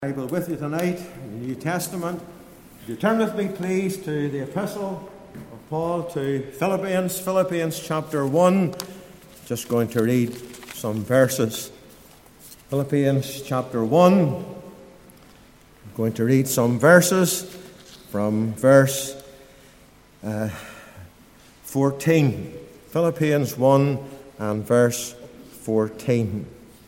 Bible with you tonight in the New Testament. Would you turn with me, please, to the Epistle of Paul to Philippians chapter 1. Just going to read some verses. Philippians chapter 1. I'm going to read some verses from verse 14. Philippians 1 and verse 14.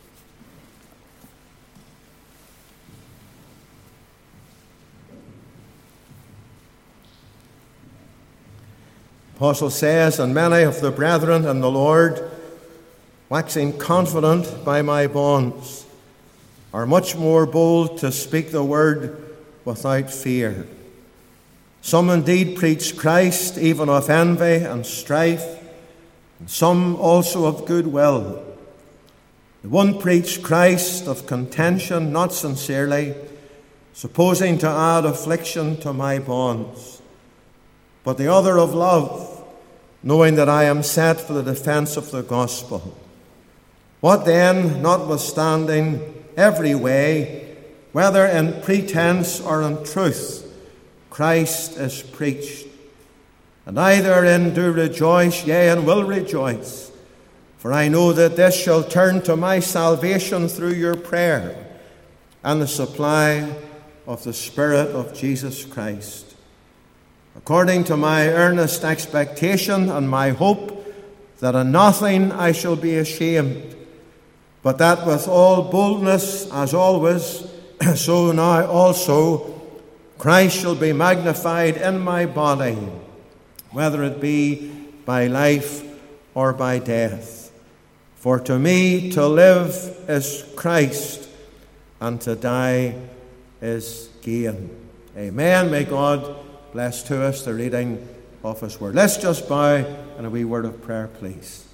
Apostle says, "And many of the brethren in the Lord, waxing confident by my bonds, are much more bold to speak the word without fear. Some indeed preach Christ, even of envy and strife, and some also of good will. The one preached Christ of contention, not sincerely, supposing to add affliction to my bonds. But the other of love, knowing that I am set for the defence of the gospel. What then, notwithstanding every way, whether in pretense or in truth, Christ is preached. And I therein do rejoice, yea, and will rejoice. For I know that this shall turn to my salvation through your prayer and the supply of the Spirit of Jesus Christ. According to my earnest expectation and my hope that in nothing I shall be ashamed, but that with all boldness as always, so now also Christ shall be magnified in my body, whether it be by life or by death. For to me to live is Christ, and to die is gain." Amen. May God bless to us the reading of His Word. Let's just bow in a wee word of prayer, please.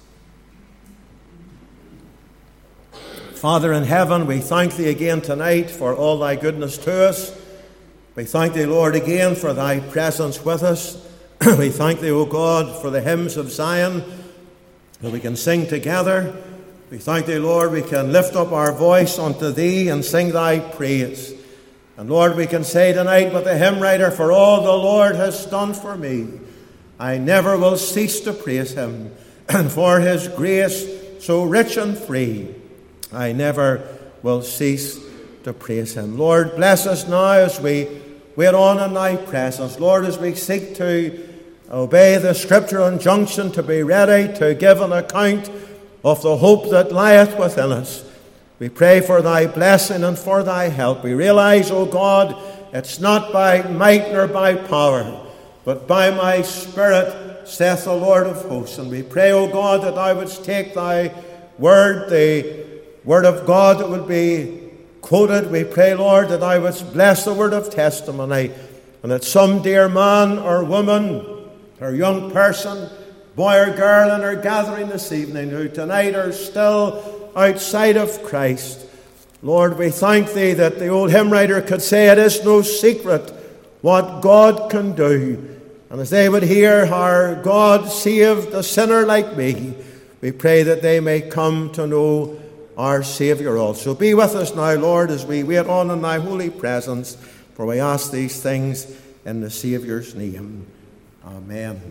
Father in heaven, we thank Thee again tonight for all Thy goodness to us. We thank Thee, Lord, again for Thy presence with us. We thank Thee, O God, for the hymns of Zion that we can sing together. We thank Thee, Lord, we can lift up our voice unto Thee and sing Thy praise. And Lord, we can say tonight with the hymn writer, "For all the Lord has done for me, I never will cease to praise Him. And for His grace so rich and free, I never will cease to praise Him." Lord, bless us now as we wait on in Thy presence. Lord, as we seek to obey the scriptural injunction to be ready to give an account of the hope that lieth within us, we pray for Thy blessing and for Thy help. We realize, O God, it's not by might nor by power, but by my Spirit, saith the Lord of hosts. And we pray, O God, that Thou wouldst take Thy word, the word of God that would be quoted. We pray, Lord, that Thou wouldst bless the word of testimony, and that some dear man or woman or young person, boy or girl in our gathering this evening, who tonight are still outside of Christ, Lord, we thank Thee that the old hymn writer could say, "It is no secret what God can do." And as they would hear how God saved a sinner like me, we pray that they may come to know our Saviour also. Be with us now, Lord, as we wait on in Thy holy presence, for we ask these things in the Saviour's name. Amen.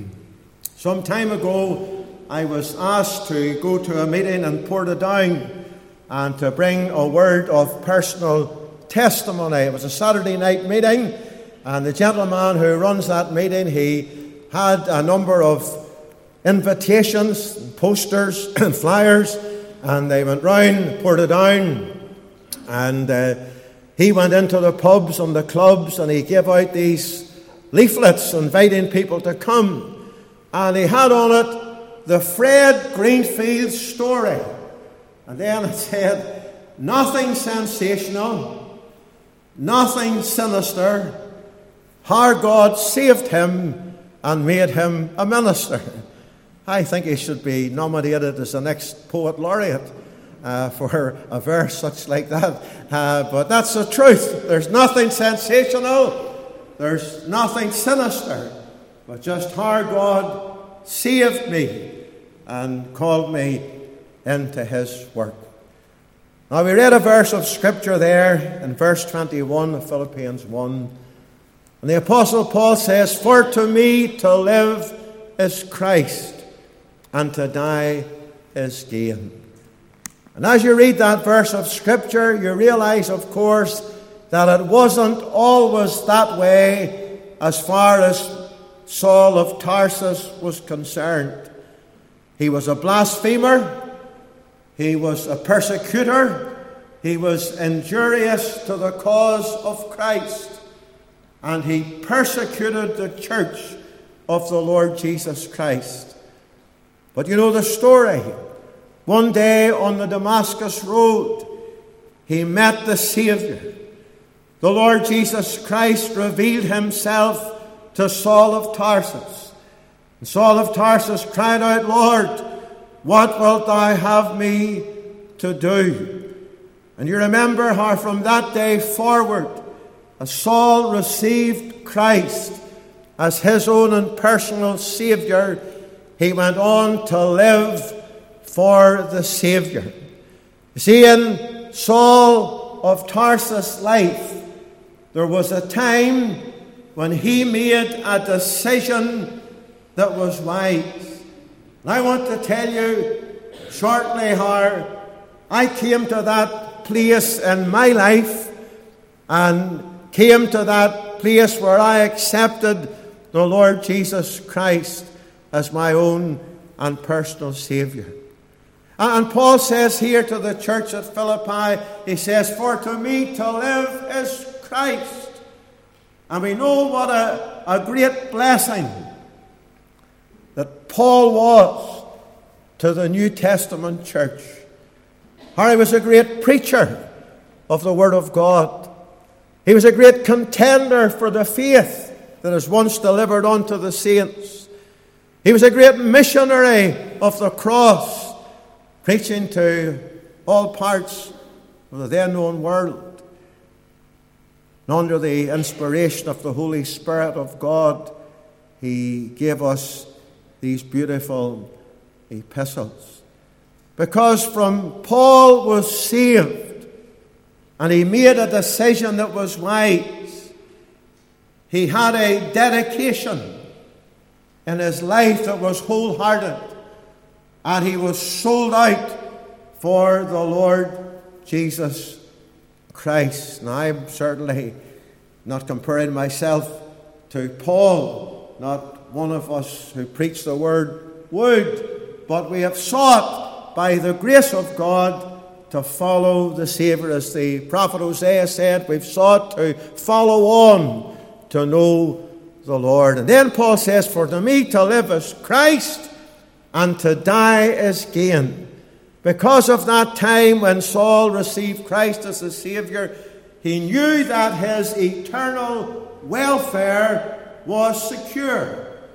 Some time ago, I was asked to go to a meeting in Portadown and to bring a word of personal testimony. It was a Saturday night meeting, and the gentleman who runs that meeting, he had a number of invitations, posters, and flyers, and they went round Portadown, and he went into the pubs and the clubs, and he gave out these leaflets inviting people to come, and he had on it the Fred Greenfield story. And then it said, "Nothing sensational, nothing sinister, how God saved him and made him a minister." I think he should be nominated as the next poet laureate for a verse such like that. But that's the truth. There's nothing sensational, there's nothing sinister, but just how God saved me and called me into His work. Now we read a verse of Scripture there in verse 21 of Philippians 1. And the Apostle Paul says, "For to me to live is Christ, and to die is gain." And as you read that verse of Scripture, you realize, of course, that it wasn't always that way as far as Saul of Tarsus was concerned. He was a blasphemer. He was a persecutor. He was injurious to the cause of Christ. And he persecuted the church of the Lord Jesus Christ. But you know the story. One day on the Damascus road, he met the Savior. The Lord Jesus Christ revealed himself to Saul of Tarsus. And Saul of Tarsus cried out, "Lord, what wilt thou have me to do?" And you remember how from that day forward, as Saul received Christ as his own and personal Saviour, he went on to live for the Saviour. You see, in Saul of Tarsus' life, there was a time when he made a decision that was wise. And I want to tell you shortly how I came to that place in my life and came to that place where I accepted the Lord Jesus Christ as my own and personal Saviour. And Paul says here to the church at Philippi, he says, "For to me to live is Christ." And we know what a great blessing that Paul was to the New Testament church. How he was a great preacher of the Word of God. He was a great contender for the faith that is once delivered unto the saints. He was a great missionary of the cross, preaching to all parts of the then known world. And under the inspiration of the Holy Spirit of God, he gave us these beautiful epistles. Because from Paul was saved, and he made a decision that was wise. He had a dedication in his life that was wholehearted, and he was sold out for the Lord Jesus Christ. Now, I'm certainly not comparing myself to Paul, not one of us who preach the word would, but we have sought by the grace of God to follow the Saviour. As the prophet Hosea said, we've sought to follow on to know the Lord. And then Paul says, "For to me to live is Christ, and to die is gain." Because of that time when Saul received Christ as his Saviour, he knew that his eternal welfare was secure.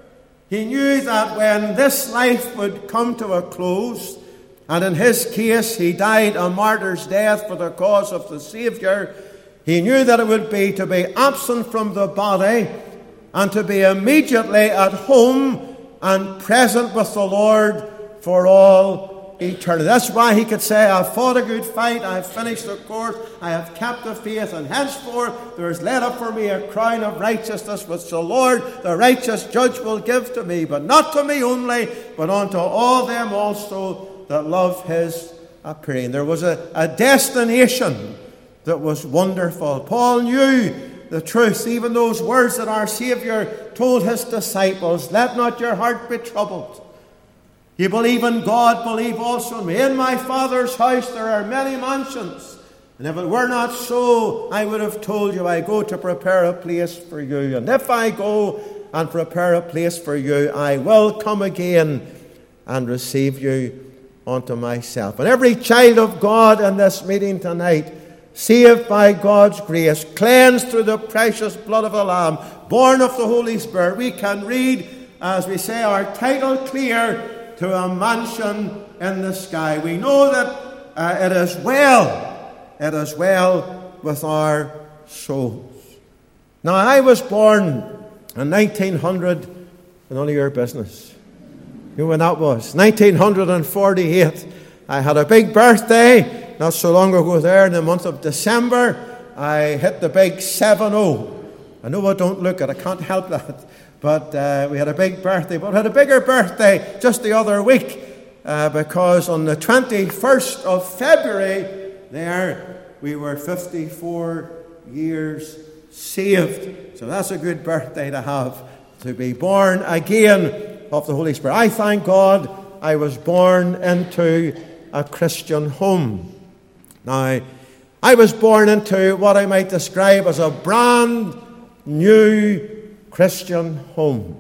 He knew that when this life would come to a close, and in his case he died a martyr's death for the cause of the Saviour, he knew that it would be to be absent from the body and to be immediately at home and present with the Lord for all eternity. That's why he could say, "I've fought a good fight, I've finished the course, I have kept the faith, and henceforth there is laid up for me a crown of righteousness, which the Lord, the righteous judge, will give to me, but not to me only, but unto all them also that love his appearing." There was a destination that was wonderful. Paul knew the truth, even those words that our Saviour told his disciples, "Let not your heart be troubled. You believe in God, believe also in me. In my Father's house there are many mansions. And if it were not so, I would have told you, I go to prepare a place for you. And if I go and prepare a place for you, I will come again and receive you unto myself." And every child of God in this meeting tonight, saved by God's grace, cleansed through the precious blood of the Lamb, born of the Holy Spirit, we can read, as we say, our title clear to a mansion in the sky. We know that it is well with our souls. Now, I was born in 1900, and none of your business. You know when that was? 1948. I had a big birthday not so long ago there in the month of December, I hit the big 7-0. I know I don't look it, I can't help that. But we had a big birthday. But we had a bigger birthday just the other week because on the 21st of February there, we were 54 years saved. So that's a good birthday to have, to be born again of the Holy Spirit. I thank God I was born into a Christian home. Now, I was born into what I might describe as a brand new Christian home.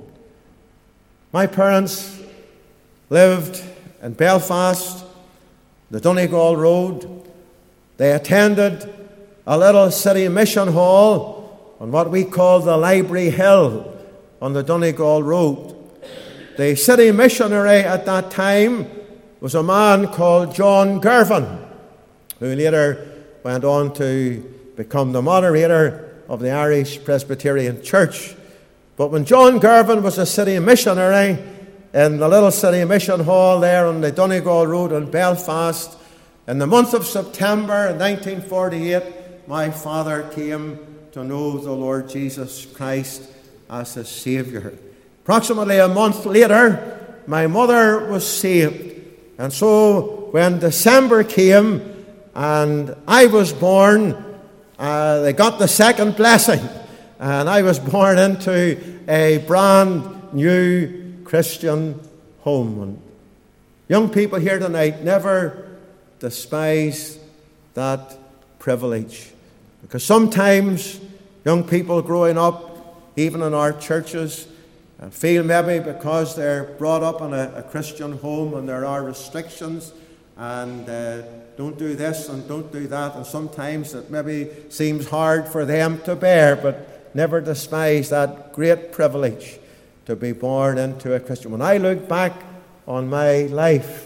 My parents lived in Belfast, the Donegal Road. They attended a little city mission hall on what we call the Library Hill on the Donegal Road. The city missionary at that time was a man called John Girvan, who later went on to become the moderator of the Irish Presbyterian Church. But when John Girvan was a city missionary in the little city mission hall there on the Donegal Road in Belfast, in the month of September 1948, my father came to know the Lord Jesus Christ as his Saviour. Approximately a month later, my mother was saved. And so when December came and I was born, they got the second blessing. And I was born into a brand new Christian home. And young people here tonight, never despise that privilege. Because sometimes young people growing up, even in our churches, feel maybe because they're brought up in a Christian home and there are restrictions and don't do this and don't do that. And sometimes it maybe seems hard for them to bear, but never despise that great privilege to be born into a Christian. When I look back on my life,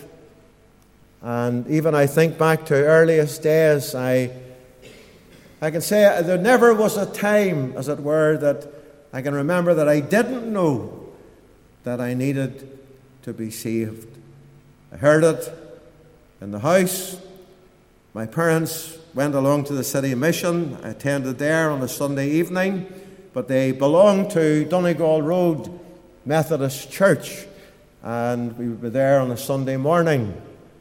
and even I think back to earliest days, I can say there never was a time, as it were, that I can remember that I didn't know that I needed to be saved. I heard it in the house. My parents went along to the city mission. I attended there on a Sunday evening, but they belonged to Donegal Road Methodist Church, and we would be there on a Sunday morning.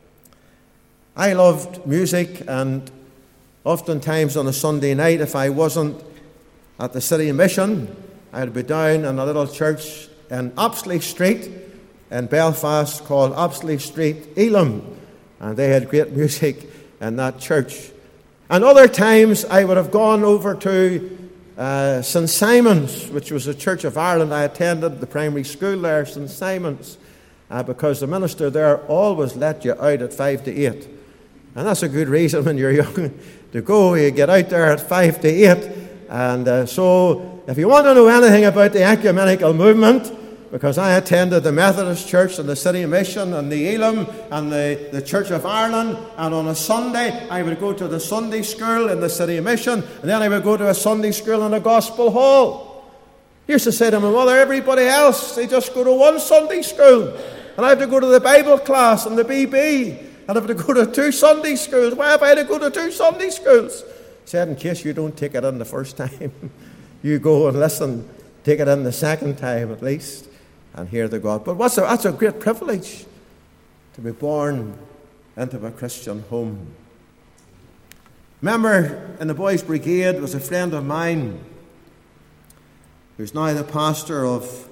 I loved music, and oftentimes on a Sunday night, if I wasn't at the city mission, I'd be down in a little church in Oxley Street in Belfast called Oxley Street Elam, and they had great music in that church. And other times I would have gone over to St. Simon's, which was a Church of Ireland. I attended the primary school there, St. Simon's, because the minister there always let you out at 5 to 8. And that's a good reason when you're young to go. You get out there at 5 to 8. And so if you want to know anything about the ecumenical movement, because I attended the Methodist Church and the City Mission and the Elam and the Church of Ireland, and on a Sunday I would go to the Sunday school in the City Mission, and then I would go to a Sunday school in a Gospel Hall. I used to say to my mother, everybody else, they just go to one Sunday school, and I have to go to the Bible class and the BB, and I have to go to 2 Sunday schools. Why have I to go to 2 Sunday schools? I said, in case you don't take it in the first time, you go and listen, take it in the second time at least, and hear the God. But that's a great privilege, to be born into a Christian home. Member in the Boys' Brigade was a friend of mine who's now the pastor of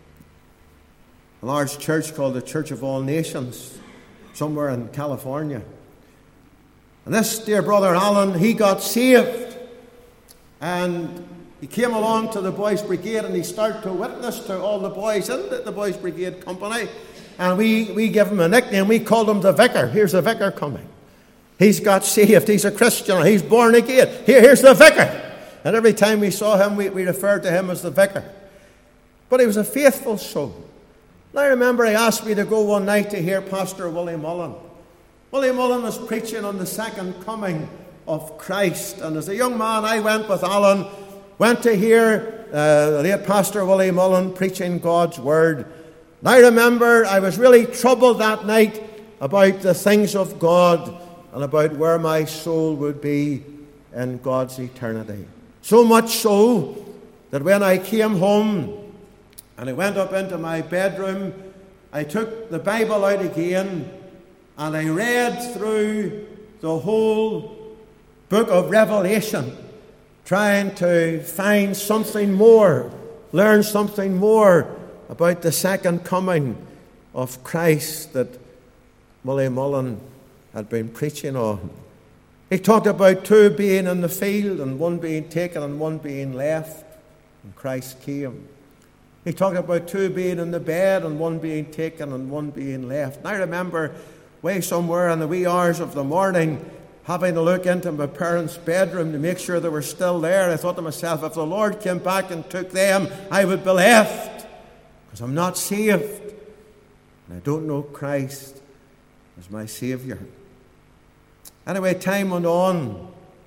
a large church called the Church of All Nations, somewhere in California. And this dear brother Alan, he got saved, and he came along to the Boys' Brigade, and he started to witness to all the boys in the Boys' Brigade company. And we give him a nickname. We called him the Vicar. Here's the Vicar coming. He's got saved. He's a Christian. He's born again. Here's the Vicar. And every time we saw him, we referred to him as the Vicar. But he was a faithful soul. And I remember he asked me to go one night to hear Pastor Willie Mullen. Willie Mullen was preaching on the second coming of Christ. And as a young man, I went with Alan, went to hear the late Pastor Willie Mullen preaching God's Word. And I remember I was really troubled that night about the things of God. and about where my soul would be in God's eternity. So much so that when I came home and I went up into my bedroom, I took the Bible out again and I read through the whole book of Revelation, trying to find something more, learn something more about the second coming of Christ that Willie Mullen had been preaching on. He talked about two being in the field and one being taken and one being left, and Christ came. He talked about two being in the bed and one being taken and one being left. And I remember way somewhere in the wee hours of the morning having to look into my parents' bedroom to make sure they were still there. I thought to myself, if the Lord came back and took them, I would be left, because I'm not saved. And I don't know Christ as my Saviour. Anyway, time went on.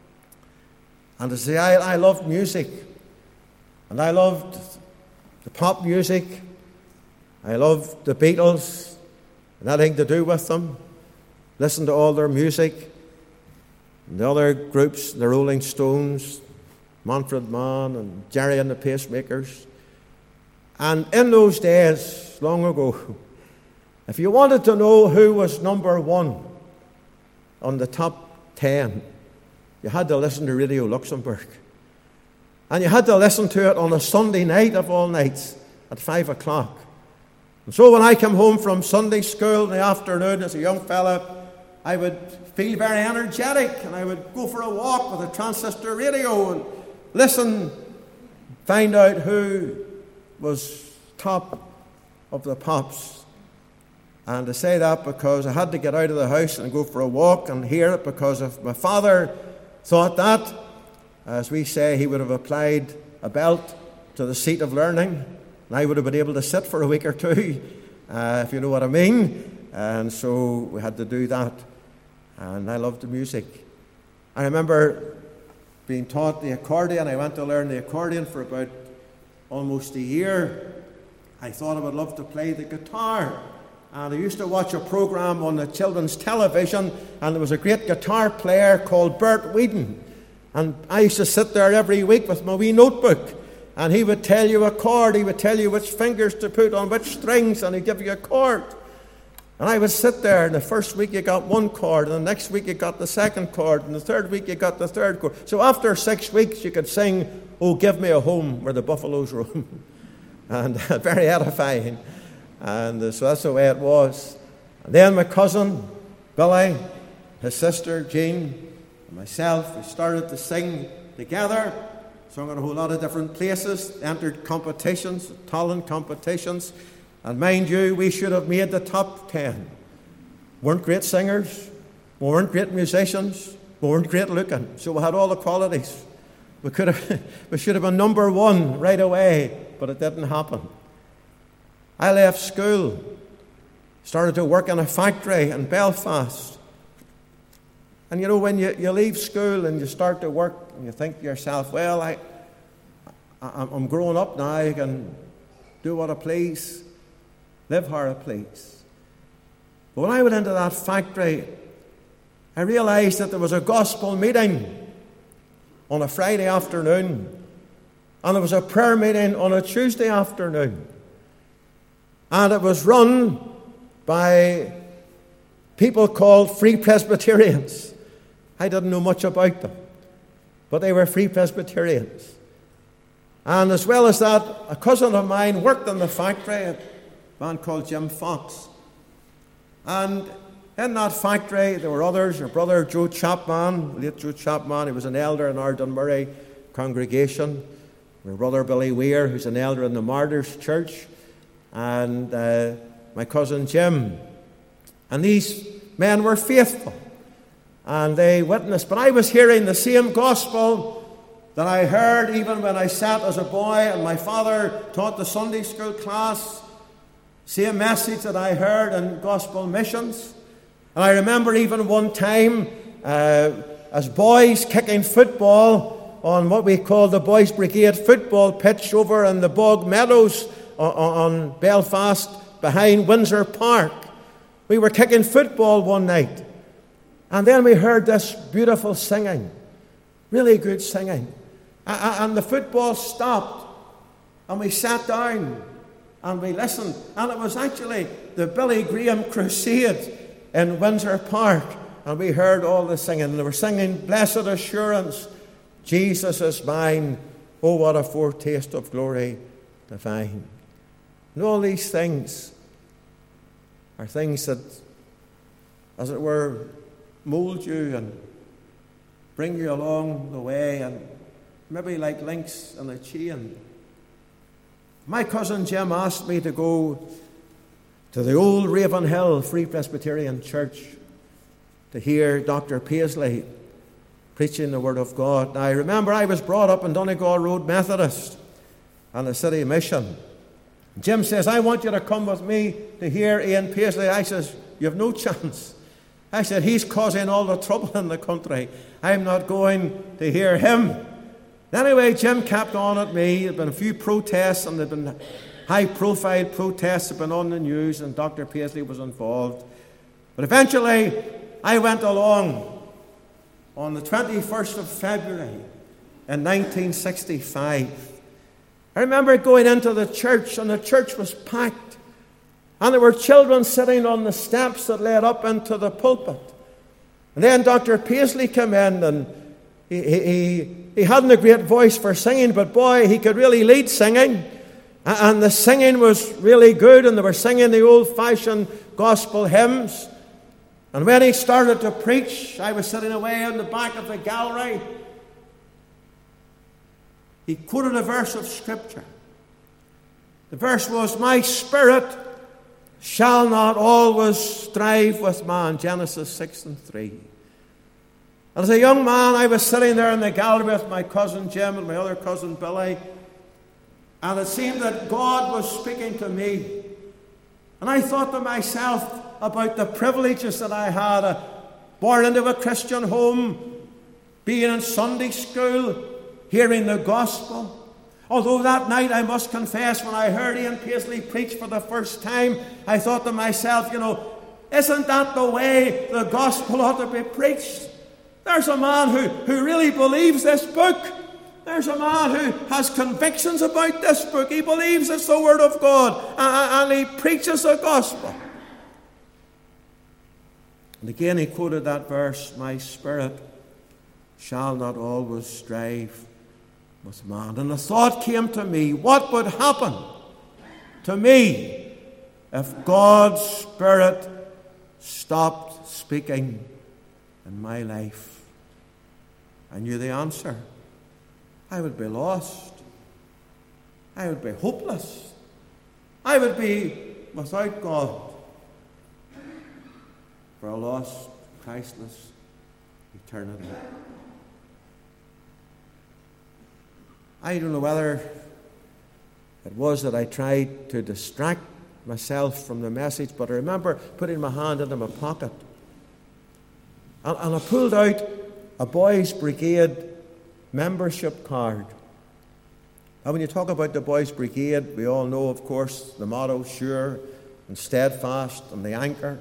And to say, I loved music. And I loved the pop music. I loved the Beatles and anything to do with them. Listened to all their music. And the other groups, the Rolling Stones, Manfred Mann and Jerry and the Pacemakers. And in those days, long ago, if you wanted to know who was number one on the top 10, you had to listen to Radio Luxembourg. And you had to listen to it on a Sunday night of all nights at 5 o'clock. And so when I came home from Sunday school in the afternoon as a young fella, I would feel very energetic and I would go for a walk with a transistor radio and listen, find out who was top of the pops. And I say that because I had to get out of the house and go for a walk and hear it, because if my father thought that, as we say, he would have applied a belt to the seat of learning, and I would have been able to sit for a week or two, if you know what I mean. And so we had to do that. And I loved the music. I remember being taught the accordion. I went to learn the accordion for about almost a year. I thought I would love to play the guitar. And I used to watch a program on the children's television, and there was a great guitar player called Bert Whedon. And I used to sit there every week with my wee notebook, and he would tell you a chord, he would tell you which fingers to put on which strings, and he'd give you a chord. And I would sit there, and the first week you got one chord, and the next week you got the second chord, and the third week you got the third chord. So after 6 weeks you could sing, "Oh, Give Me a Home Where the Buffaloes Roam." And very edifying. And so that's the way it was. And then my cousin, Billy, his sister, Jean, and myself, we started to sing together. Sung in a whole lot of different places, entered competitions, talent competitions. And mind you, we should have made the top 10. Weren't great singers, we weren't great musicians, we weren't great looking. So we had all the qualities. We should have been number one right away, but it didn't happen. I left school, started to work in a factory in Belfast. And you know, when you leave school and you start to work, and you think to yourself, well, I'm growing up now, I can do what I please, live how I please. But when I went into that factory, I realized that there was a gospel meeting on a Friday afternoon, and there was a prayer meeting on a Tuesday afternoon. And it was run by people called Free Presbyterians. I didn't know much about them, but they were Free Presbyterians. And as well as that, a cousin of mine worked in the factory, a man called Jim Fox. And in that factory, there were others. Your brother Joe Chapman, late Joe Chapman, he was an elder in our Dunmurray congregation. My brother Billy Weir, who's an elder in the Martyrs Church. And my cousin Jim. And these men were faithful. And they witnessed. But I was hearing the same gospel that I heard even when I sat as a boy and my father taught the Sunday school class. Same message that I heard in gospel missions. And I remember even one time as boys kicking football on what we call the Boys Brigade football pitch over in the Bog Meadows on Belfast behind Windsor Park. We were kicking football one night. And then we heard this beautiful singing, really good singing. And the football stopped, and we sat down and we listened. And it was actually the Billy Graham Crusade in Windsor Park. And we heard all the singing. And they were singing, "Blessed Assurance, Jesus is mine. Oh, what a foretaste of glory divine." And all these things are things that, as it were, mould you and bring you along the way, and maybe like links in a chain. My cousin Jim asked me to go to the old Ravenhill Free Presbyterian Church to hear Dr. Paisley preaching the Word of God. Now, I remember I was brought up in Donegal Road Methodist and the City Mission. Jim says, "I want you to come with me to hear Ian Paisley." I says, "You have no chance." I said, "He's causing all the trouble in the country. I'm not going to hear him." Anyway, Jim kept on at me. There had been a few protests, and there had been high-profile protests that had been on the news, and Dr. Paisley was involved. But eventually, I went along on the 21st of February in 1965. I remember going into the church, and the church was packed. And there were children sitting on the steps that led up into the pulpit. And then Dr. Paisley came in, and he hadn't a great voice for singing, but boy, he could really lead singing. And the singing was really good, and they were singing the old-fashioned gospel hymns. And when he started to preach, I was sitting away in the back of the gallery. He quoted a verse of Scripture. The verse was, "My spirit shall not always strive with man," Genesis 6:3. And as a young man, I was sitting there in the gallery with my cousin Jim and my other cousin Billy, and it seemed that God was speaking to me. And I thought to myself about the privileges that I had, born into a Christian home, being in Sunday school, hearing the gospel. Although that night, I must confess, when I heard Ian Paisley preach for the first time, I thought to myself, isn't that the way the gospel ought to be preached? There's a man who really believes this book. There's a man who has convictions about this book. He believes it's the Word of God, and he preaches the gospel. And again he quoted that verse, "My spirit shall not always strive with man." And the thought came to me, what would happen to me if God's Spirit stopped speaking in my life? I knew the answer. I would be lost. I would be hopeless. I would be without God for a lost, Christless eternity. I don't know whether it was that I tried to distract myself from the message, but I remember putting my hand into my pocket and I pulled out a Boys Brigade membership card. And when you talk about the Boys Brigade, we all know, of course, the motto, sure and steadfast, and the anchor.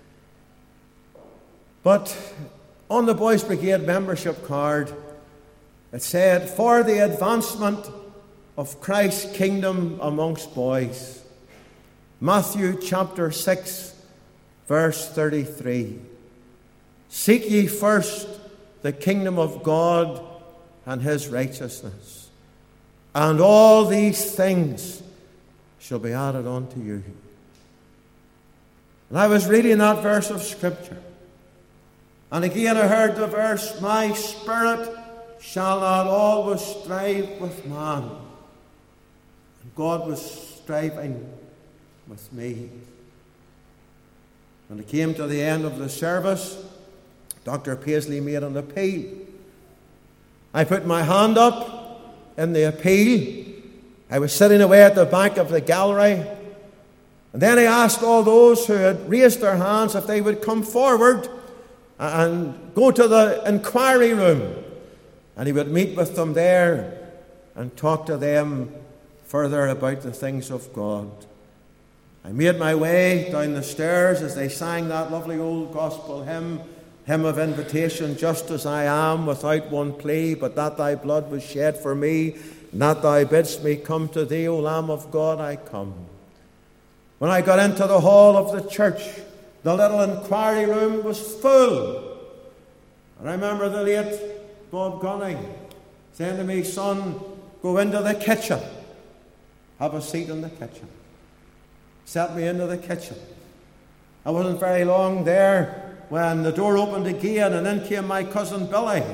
But on the Boys Brigade membership card, it said, "For the advancement of Christ's kingdom amongst boys." Matthew chapter 6, verse 33. "Seek ye first the kingdom of God and his righteousness, and all these things shall be added unto you." And I was reading that verse of Scripture, and again I heard the verse, "My spirit shall not always strive with man." And God was striving with me. When it came to the end of the service, Dr. Paisley made an appeal. I put my hand up in the appeal. I was sitting away at the back of the gallery. And then he asked all those who had raised their hands if they would come forward and go to the inquiry room. And he would meet with them there and talk to them further about the things of God. I made my way down the stairs as they sang that lovely old gospel hymn, hymn of invitation, just as I am, without one plea, but that thy blood was shed for me, and that thou bidst me come to thee, O Lamb of God, I come. When I got into the hall of the church, the little inquiry room was full. I remember the late Bob Gunning saying to me, son, go into the kitchen. Have a seat in the kitchen. Set me into the kitchen. I wasn't very long there when the door opened again and in came my cousin Billy.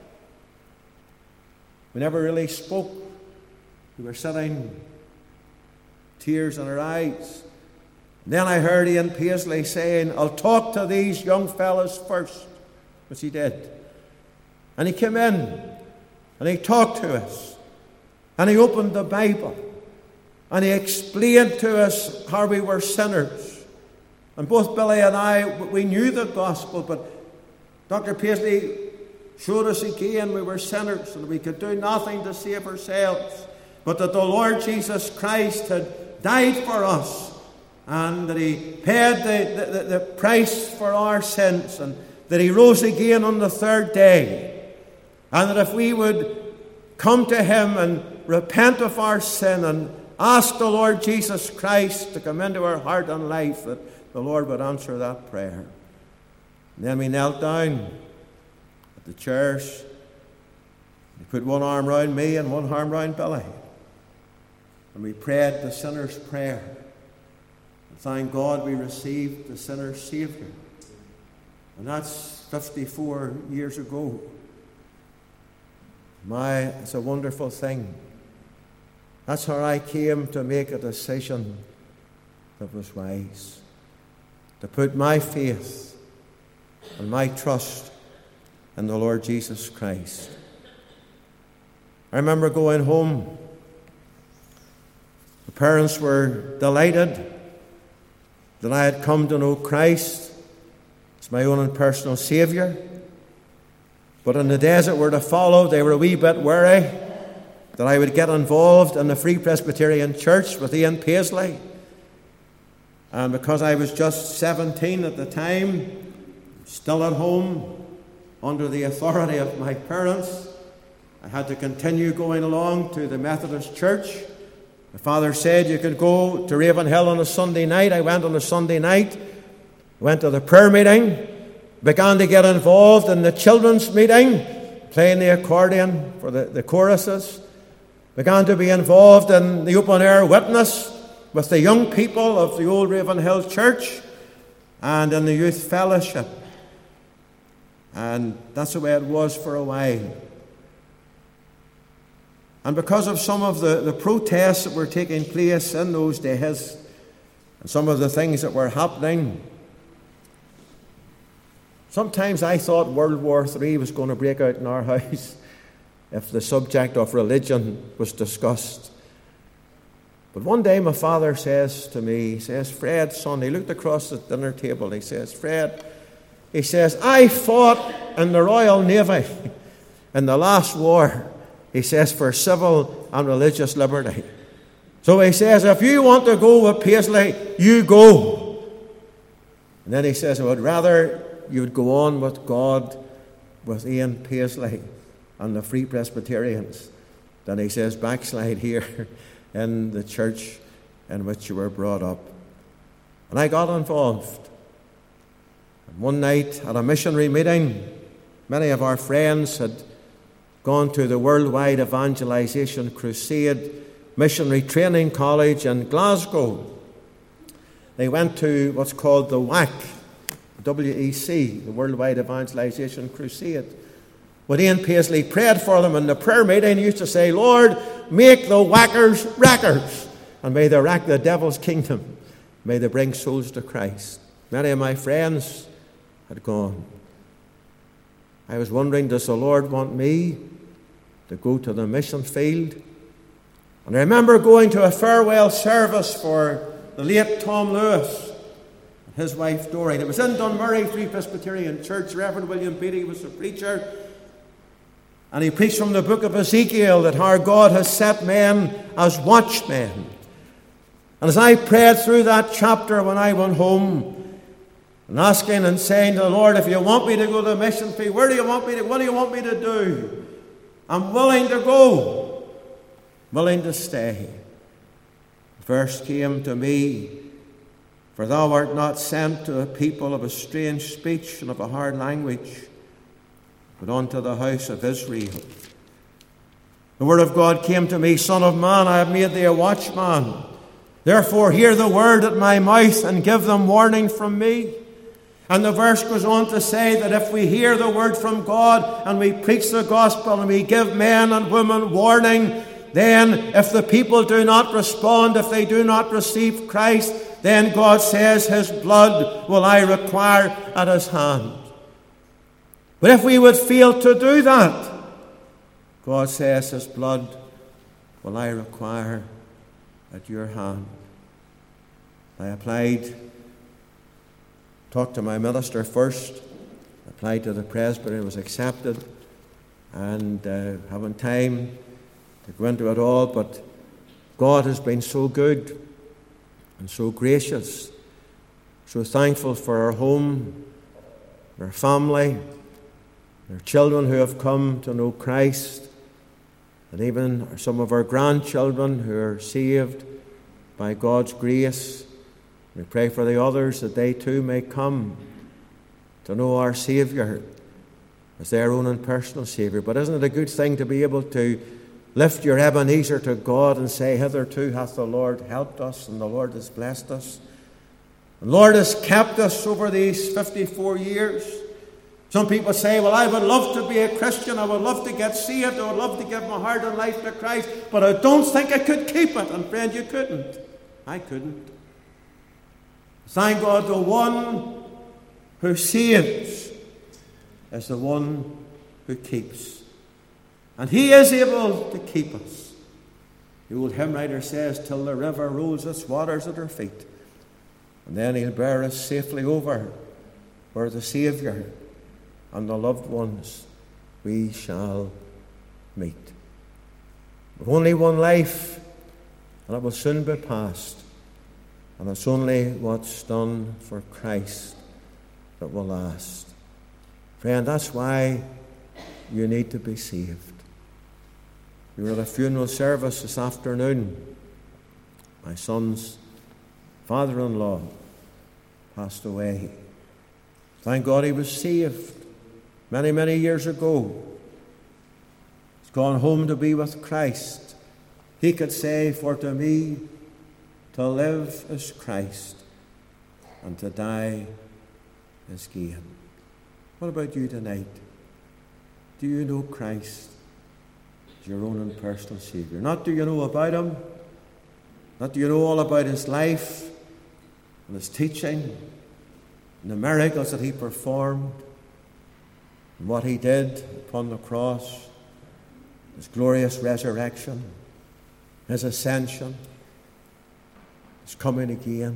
We never really spoke. We were sitting, tears in our eyes. And then I heard Ian Paisley saying, I'll talk to these young fellas first, which he did. And he came in and he talked to us and he opened the Bible and he explained to us how we were sinners. And both Billy and I, we knew the gospel, but Dr. Paisley showed us again we were sinners and we could do nothing to save ourselves, but that the Lord Jesus Christ had died for us and that he paid the price for our sins and that he rose again on the third day, and that if we would come to him and repent of our sin and ask the Lord Jesus Christ to come into our heart and life, that the Lord would answer that prayer. And then we knelt down at the chairs. He put one arm round me and one arm round Billy. And we prayed the sinner's prayer. And thank God we received the sinner's Saviour. And that's 54 years ago. It's a wonderful thing. That's how I came to make a decision that was wise. To put my faith and my trust in the Lord Jesus Christ. I remember going home. The parents were delighted that I had come to know Christ as my own and personal Saviour. But in the days that were to follow, they were a wee bit wary that I would get involved in the Free Presbyterian Church with Ian Paisley. And because I was just 17 at the time, still at home, under the authority of my parents, I had to continue going along to the Methodist Church. My father said you could go to Ravenhill on a Sunday night. I went on a Sunday night, went to the prayer meeting, began to get involved in the children's meeting, playing the accordion for the choruses, began to be involved in the open-air witness with the young people of the old Ravenhill Church and in the youth fellowship. And that's the way it was for a while. And because of some of the protests that were taking place in those days, and some of the things that were happening, sometimes I thought World War III was going to break out in our house if the subject of religion was discussed. But one day my father says to me, he says, Fred, son, he looked across the dinner table, he says, Fred, he says, I fought in the Royal Navy in the last war, he says, for civil and religious liberty. So he says, if you want to go with Paisley, you go. And then he says, I would rather you would go on with God, with Ian Paisley and the Free Presbyterians, than he says, backslide here in the church in which you were brought up. And I got involved. And one night at a missionary meeting, many of our friends had gone to the Worldwide Evangelization Crusade Missionary Training College in Glasgow. They went to what's called the WAC, WEC, the Worldwide Evangelization Crusade. When Ian Paisley prayed for them in the prayer meeting, he used to say, Lord, make the whackers wreckers, and may they wreck the devil's kingdom. May they bring souls to Christ. Many of my friends had gone. I was wondering, does the Lord want me to go to the mission field? And I remember going to a farewell service for the late Tom Lewis and his wife Doreen. It was in Dunmurry Free Presbyterian Church. Reverend William Beattie was the preacher. And he preached from the book of Ezekiel that how God has set men as watchmen. And as I prayed through that chapter when I went home, and asking and saying to the Lord, if you want me to go to the mission field, what do you want me to do? I'm willing to go, willing to stay. The verse came to me, for thou art not sent to a people of a strange speech and of a hard language, but unto the house of Israel. The word of God came to me, Son of man, I have made thee a watchman. Therefore hear the word at my mouth and give them warning from me. And the verse goes on to say that if we hear the word from God and we preach the gospel and we give men and women warning, then if the people do not respond, if they do not receive Christ, then God says his blood will I require at his hand. But if we would fail to do that, God says his blood will I require at your hand. I talked to my minister first, applied to the presbytery, was accepted, and having time to go into it all, but God has been so good and so gracious, so thankful for our home, our family, our children who have come to know Christ, and even some of our grandchildren who are saved by God's grace. We pray for the others that they too may come to know our Saviour as their own and personal Saviour. But isn't it a good thing to be able to lift your Ebenezer to God and say, hitherto hath the Lord helped us and the Lord has blessed us. The Lord has kept us over these 54 years. Some people say, well, I would love to be a Christian. I would love to get saved. I would love to give my heart and life to Christ. But I don't think I could keep it. And friend, you couldn't. I couldn't. Thank God the one who saves is the one who keeps. And he is able to keep us. The old hymn writer says, till the river rolls its waters at our feet. And then he'll bear us safely over where the Saviour and the loved ones we shall meet. With only one life, and it will soon be past. And it's only what's done for Christ that will last. Friend, that's why you need to be saved. We were at a funeral service this afternoon. My son's father-in-law passed away. Thank God he was saved many, many years ago. He's gone home to be with Christ. He could say, for to me, to live is Christ, and to die is gain. What about you tonight? Do you know Christ as your own and personal Saviour? Not do you know about him, not do you know all about his life and his teaching and the miracles that he performed and what he did upon the cross, his glorious resurrection, his ascension, his coming again.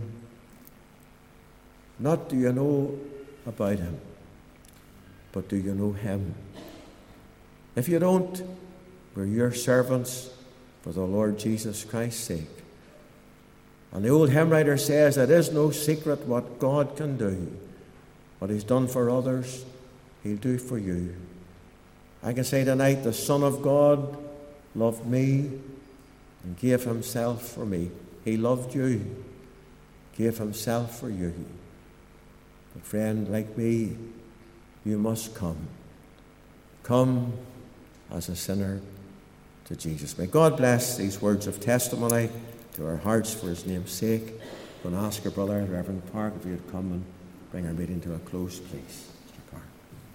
Not do you know about him, but do you know him? If you don't, we're your servants for the Lord Jesus Christ's sake. And the old hymn writer says, it is no secret what God can do. What he's done for others, he'll do for you. I can say tonight, the Son of God loved me and gave himself for me. He loved you, gave himself for you. But friend, like me, you must come. Come as a sinner to Jesus. May God bless these words of testimony to our hearts for his name's sake. I'm going to ask our brother, Reverend Park, if he would come and bring our meeting to a close, please. Mr. Park.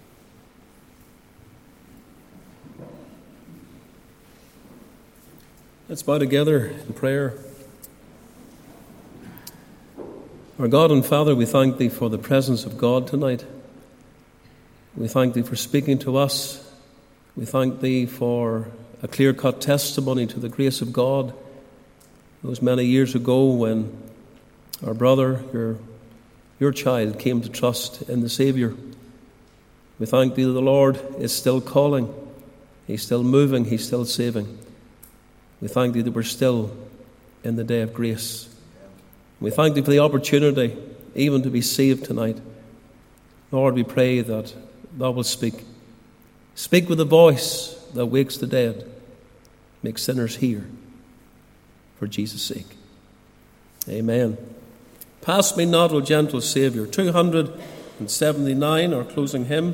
Let's bow together in prayer. Our God and Father, we thank thee for the presence of God tonight. We thank thee for speaking to us. We thank thee for a clear-cut testimony to the grace of God. Those many years ago when our brother, your child, came to trust in the Saviour. We thank thee that the Lord is still calling. He's still moving. He's still saving. We thank thee that we're still in the day of grace. We thank thee for the opportunity even to be saved tonight. Lord, we pray that thou wilt speak. Speak with a voice that wakes the dead. Make sinners hear. For Jesus' sake. Amen. Pass me not, O gentle Saviour. 279, our closing hymn.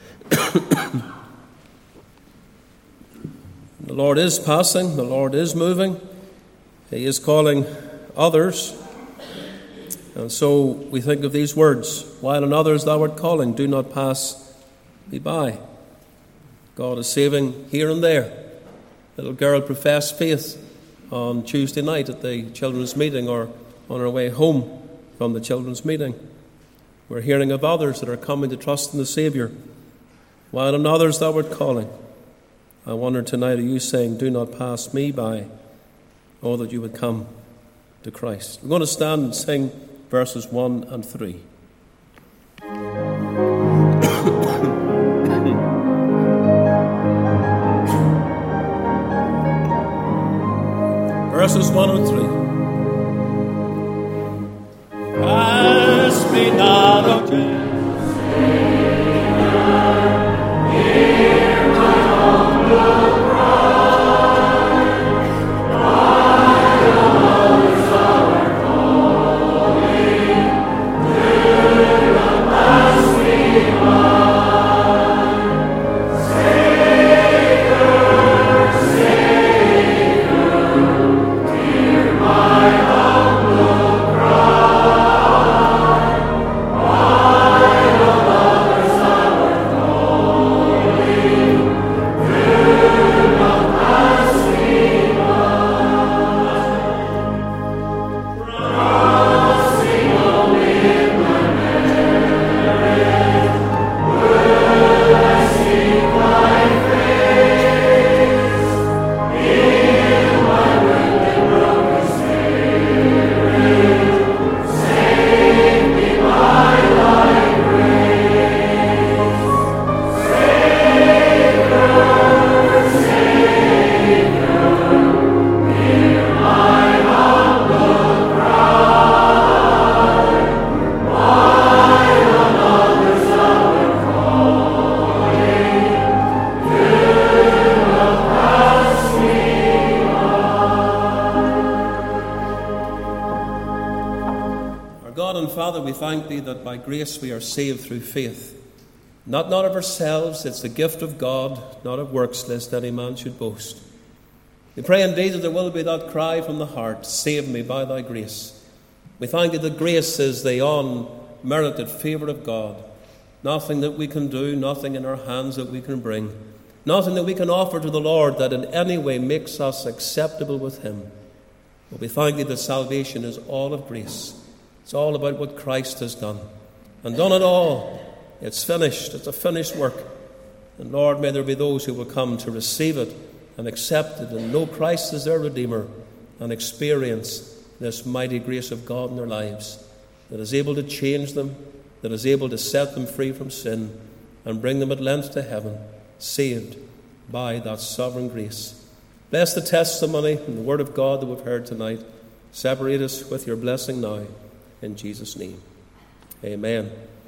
The Lord is passing. The Lord is moving. He is calling others. And so we think of these words. While on others thou art calling, do not pass me by. God is saving here and there. Little girl professed faith on Tuesday night at the children's meeting or on her way home from the children's meeting. We're hearing of others that are coming to trust in the Saviour. While on others thou art calling. I wonder tonight, are you saying, do not pass me by, oh, that you would come to Christ. We're going to stand and sing verses 1 and 3. Verses 1 and 3. Pass me not, O gentle Thank thee that by grace we are saved through faith. Not of ourselves, it's the gift of God, not of works, lest any man should boast. We pray indeed that there will be that cry from the heart, save me by thy grace. We thank thee that grace is the unmerited favour of God. Nothing that we can do, nothing in our hands that we can bring, nothing that we can offer to the Lord that in any way makes us acceptable with him. But we thank thee that salvation is all of grace. It's all about what Christ has done. And done it all. It's finished. It's a finished work. And Lord, may there be those who will come to receive it and accept it and know Christ as their Redeemer and experience this mighty grace of God in their lives that is able to change them, that is able to set them free from sin and bring them at length to heaven, saved by that sovereign grace. Bless the testimony and the word of God that we've heard tonight. Separate us with your blessing now. In Jesus' name, amen.